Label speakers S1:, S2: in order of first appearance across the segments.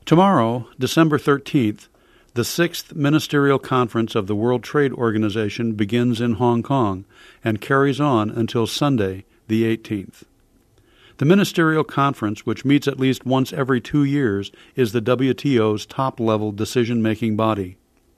S1: Tomorrow, December 13th, the 6th Ministerial Conference of the World Trade Organization begins in Hong Kong and carries on until Sunday, the 18th. The Ministerial Conference, which meets at least once every 2 years, is the WTO's top-level decision-making body.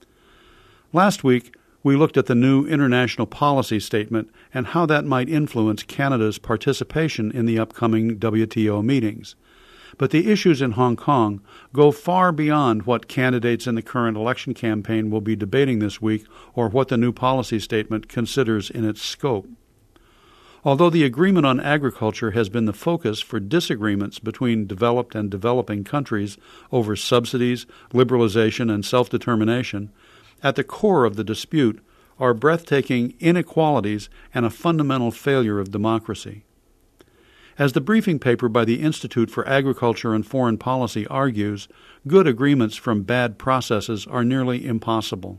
S1: Last week, we looked at the new international policy statement and how that might influence Canada's participation in the upcoming WTO meetings. But the issues in Hong Kong go far beyond what candidates in the current election campaign will be debating this week or what the new policy statement considers in its scope. Although the agreement on agriculture has been the focus for disagreements between developed and developing countries over subsidies, liberalization, and self-determination, at the core of the dispute are breathtaking inequalities and a fundamental failure of democracy. As the briefing paper by the Institute for Agriculture and Foreign Policy argues, good agreements from bad processes are nearly impossible.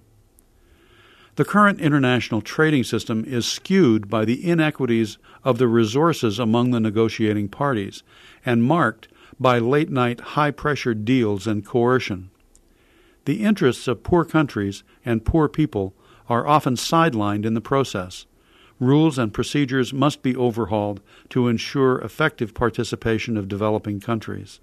S1: The current international trading system is skewed by the inequities of the resources among the negotiating parties and marked by late-night high-pressure deals and coercion. The interests of poor countries and poor people are often sidelined in the process. Rules and procedures must be overhauled to ensure effective participation of developing countries.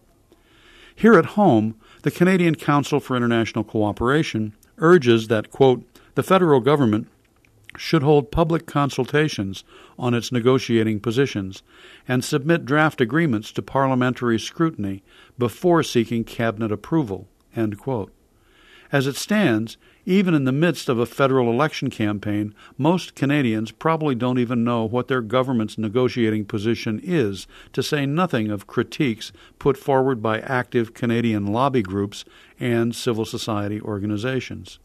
S1: Here at home, the Canadian Council for International Cooperation urges that, quote, the federal government should hold public consultations on its negotiating positions and submit draft agreements to parliamentary scrutiny before seeking cabinet approval, end quote. As it stands, even in the midst of a federal election campaign, most Canadians probably don't even know what their government's negotiating position is, to say nothing of critiques put forward by active Canadian lobby groups and civil society organizations.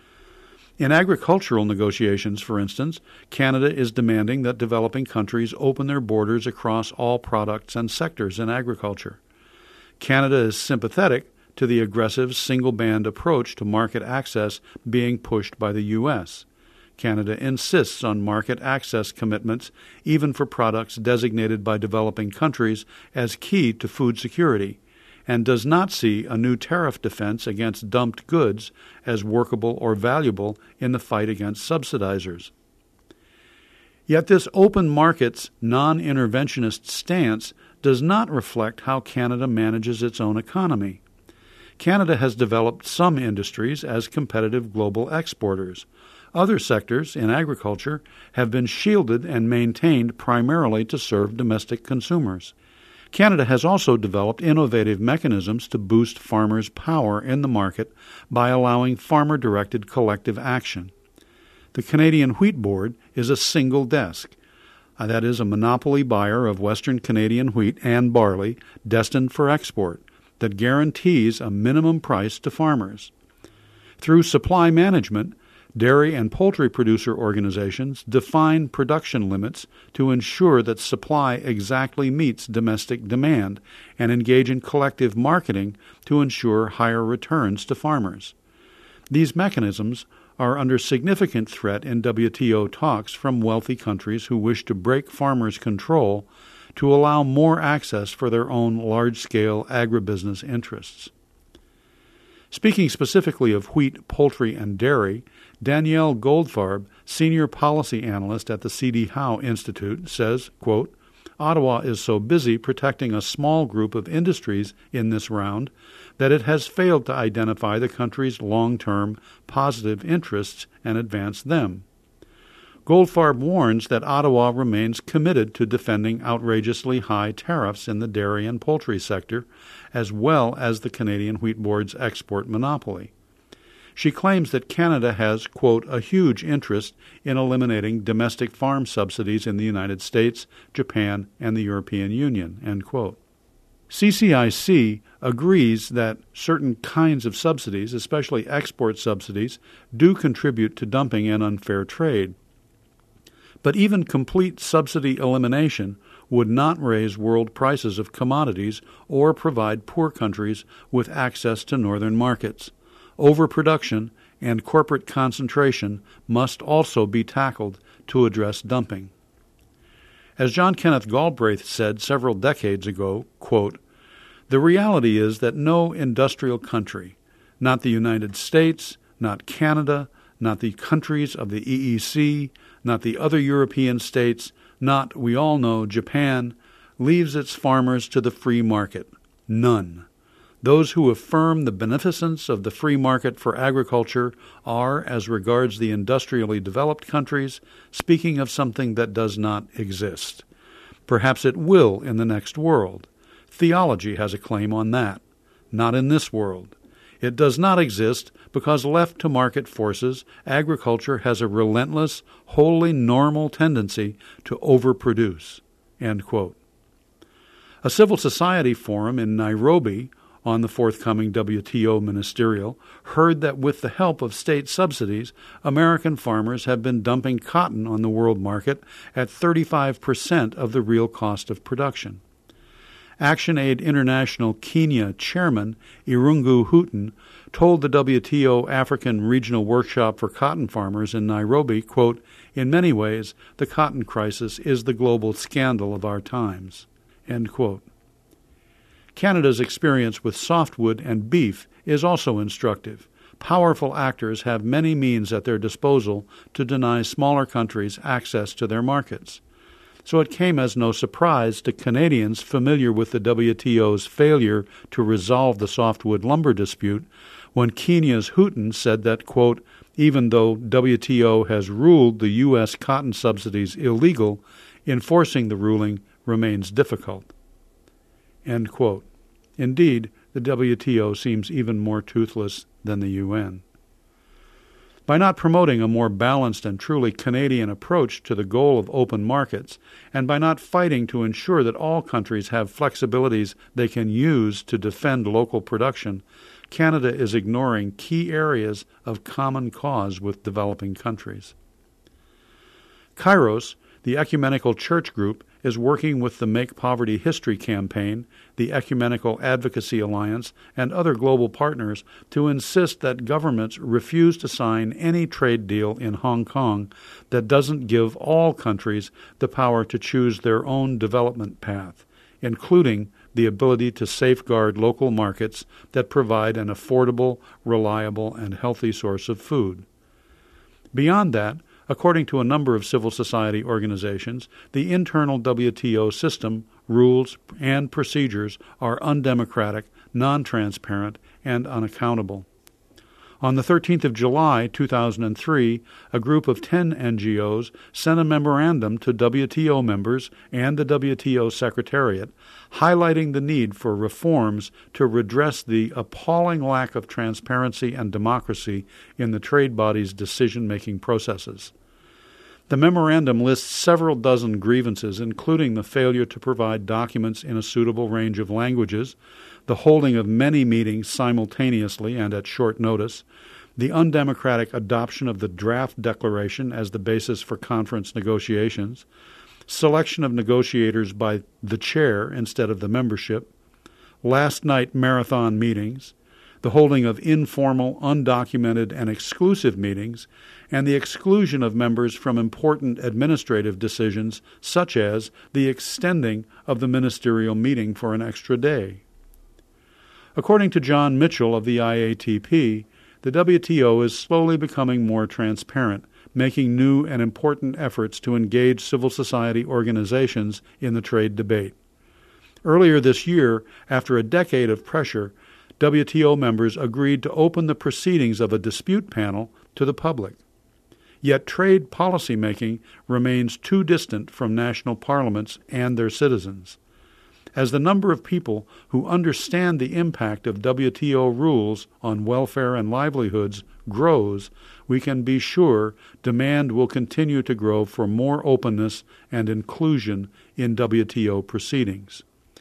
S1: In agricultural negotiations, for instance, Canada is demanding that developing countries open their borders across all products and sectors in agriculture. Canada is sympathetic to the aggressive single-band approach to market access being pushed by the U.S. Canada insists on market access commitments, even for products designated by developing countries as key to food security, and does not see a new tariff defense against dumped goods as workable or valuable in the fight against subsidizers. Yet this open markets, non-interventionist stance does not reflect how Canada manages its own economy. Canada has developed some industries as competitive global exporters. Other sectors, in agriculture, have been shielded and maintained primarily to serve domestic consumers. Canada has also developed innovative mechanisms to boost farmers' power in the market by allowing farmer-directed collective action. The Canadian Wheat Board is a single desk, that is, a monopoly buyer of Western Canadian wheat and barley destined for export, that guarantees a minimum price to farmers. Through supply management, dairy and poultry producer organizations define production limits to ensure that supply exactly meets domestic demand and engage in collective marketing to ensure higher returns to farmers. These mechanisms are under significant threat in WTO talks from wealthy countries who wish to break farmers' control to allow more access for their own large-scale agribusiness interests. Speaking specifically of wheat, poultry, and dairy, Danielle Goldfarb, Senior Policy Analyst at the C.D. Howe Institute, says, quote, Ottawa is so busy protecting a small group of industries in this round that it has failed to identify the country's long-term positive interests and advance them. Goldfarb warns that Ottawa remains committed to defending outrageously high tariffs in the dairy and poultry sector, as well as the Canadian Wheat Board's export monopoly. She claims that Canada has, quote, a huge interest in eliminating domestic farm subsidies in the United States, Japan, and the European Union, end quote. CCIC agrees that certain kinds of subsidies, especially export subsidies, do contribute to dumping and unfair trade. But even complete subsidy elimination would not raise world prices of commodities or provide poor countries with access to northern markets. Overproduction and corporate concentration must also be tackled to address dumping. As John Kenneth Galbraith said several decades ago, quote, The reality is that no industrial country, not the United States, not Canada, not the countries of the EEC, not the other European states, not, we all know, Japan, leaves its farmers to the free market. None. Those who affirm the beneficence of the free market for agriculture are, as regards the industrially developed countries, speaking of something that does not exist. Perhaps it will in the next world. Theology has a claim on that. Not in this world. It does not exist because left to market forces, agriculture has a relentless, wholly normal tendency to overproduce." End quote. A civil society forum in Nairobi on the forthcoming WTO ministerial heard that with the help of state subsidies, American farmers have been dumping cotton on the world market at 35% of the real cost of production. ActionAid International Kenya chairman Irungu Houghton told the WTO African Regional Workshop for Cotton Farmers in Nairobi, quote, "In many ways, the cotton crisis is the global scandal of our times." End quote. Canada's experience with softwood and beef is also instructive. Powerful actors have many means at their disposal to deny smaller countries access to their markets. So it came as no surprise to Canadians familiar with the WTO's failure to resolve the softwood lumber dispute when Kenya's Houghton said that, quote, "Even though WTO has ruled the U.S. cotton subsidies illegal, enforcing the ruling remains difficult." End quote. Indeed, the WTO seems even more toothless than the UN. By not promoting a more balanced and truly Canadian approach to the goal of open markets, and by not fighting to ensure that all countries have flexibilities they can use to defend local production, Canada is ignoring key areas of common cause with developing countries. Kairos, the ecumenical church group, is working with the Make Poverty History campaign, the Ecumenical Advocacy Alliance, and other global partners to insist that governments refuse to sign any trade deal in Hong Kong that doesn't give all countries the power to choose their own development path, including the ability to safeguard local markets that provide an affordable, reliable, and healthy source of food. Beyond that, according to a number of civil society organizations, the internal WTO system, rules, and procedures are undemocratic, non-transparent, and unaccountable. On the 13th of July, 2003, a group of 10 NGOs sent a memorandum to WTO members and the WTO Secretariat highlighting the need for reforms to redress the appalling lack of transparency and democracy in the trade body's decision-making processes. The memorandum lists several dozen grievances, including the failure to provide documents in a suitable range of languages, the holding of many meetings simultaneously and at short notice, the undemocratic adoption of the draft declaration as the basis for conference negotiations, selection of negotiators by the chair instead of the membership, last-night marathon meetings, the holding of informal, undocumented, and exclusive meetings, and the exclusion of members from important administrative decisions such as the extending of the ministerial meeting for an extra day. According to John Mitchell of the IATP, the WTO is slowly becoming more transparent, making new and important efforts to engage civil society organizations in the trade debate. Earlier this year, after a decade of pressure, WTO members agreed to open the proceedings of a dispute panel to the public. Yet trade policymaking remains too distant from national parliaments and their citizens. As the number of people who understand the impact of WTO rules on welfare and livelihoods grows, we can be sure demand will continue to grow for more openness and inclusion in WTO proceedings.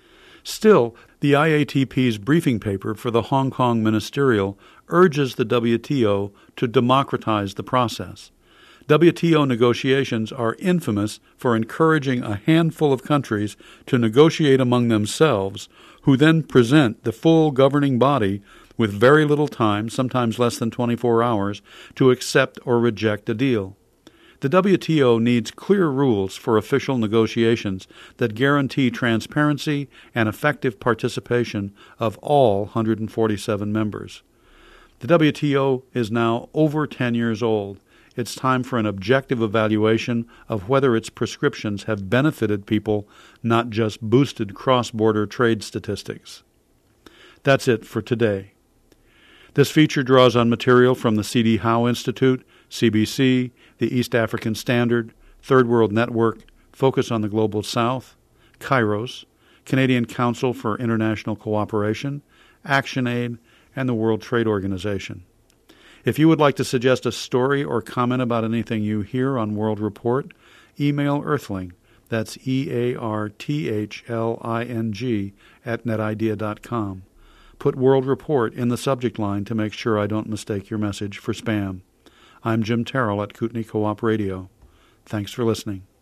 S1: Still, the IATP's briefing paper for the Hong Kong Ministerial urges the WTO to democratize the process. WTO negotiations are infamous for encouraging a handful of countries to negotiate among themselves, who then present the full governing body with very little time, sometimes less than 24 hours, to accept or reject a deal. The WTO needs clear rules for official negotiations that guarantee transparency and effective participation of all 147 members. The WTO is now over 10 years old. It's time for an objective evaluation of whether its prescriptions have benefited people, not just boosted cross-border trade statistics. That's it for today. This feature draws on material from the C.D. Howe Institute, CBC, the East African Standard, Third World Network, Focus on the Global South, Kairos, Canadian Council for International Cooperation, ActionAid, and the World Trade Organization. If you would like to suggest a story or comment about anything you hear on World Report, email Earthling, that's EARTHLING, @netidea.com. Put World Report in the subject line to make sure I don't mistake your message for spam. I'm Jim Terrell at Kootenai Co-op Radio. Thanks for listening.